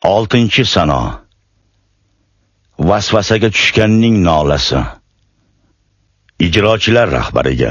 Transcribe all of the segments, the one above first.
6 sano. Vasvasaga tushganning nolasi. Ijrochilar rahbariga.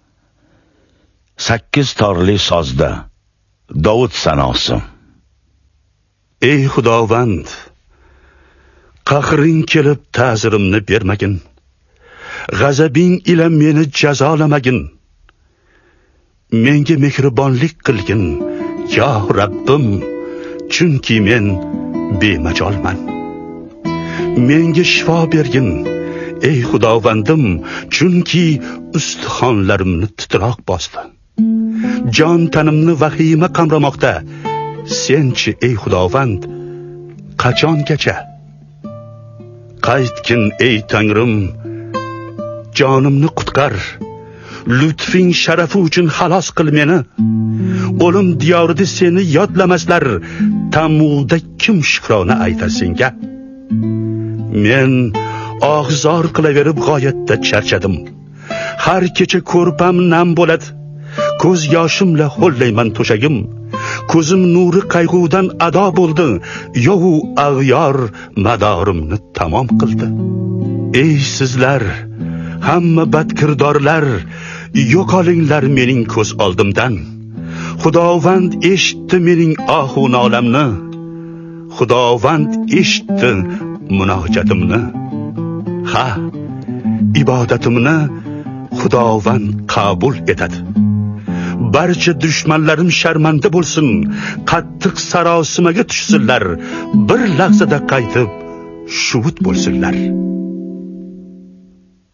8 torli sozda Davud sanosi. Ey Xudovand, qahring kelib ta'zirimni bermagin. G'azabing ila meni jazolamagin. Menga mehribonlik qilgin, yo Rabbim, chunki men bemajolman. Menga shifo bergin, ey Xudovandim, chunki ustixonlarimni titroq bosdi. Jon tanimni vahima qamramoqda. Senchi ey Xudovand, qachongacha? Qaytgin ey Tangrim, jonimni qutqar. Lutfing sharafi uchun xalos qil meni. O'lim diyorida seni yodlamaslar. Tammuzda kim shukrona aytar senga? Men og'zor qilaverib g'oyatda charchadim. Har kecha ko'rpam nam bo'ladi. Ko'z yoshimla ho'llayman to'shagim. Ko'zim nuri qayg'udan ado bo'ldi. Yo'u ag'yor madorimni tamom qildi. Ey sizlar, hamma badkirdorlar, yo'qolinglar mening ko'z oldimdan. Xudovand eshitdi mening ohu nolamni. Xudovand eshitdi munojatimni. Ha, ibodatimni Xudovand qabul etadi. Barcha dushmanlarim sharmanda bo'lsin, qattiq sarosimaga tushsinlar, bir lahzada qaytib shuvut bo'lsinlar.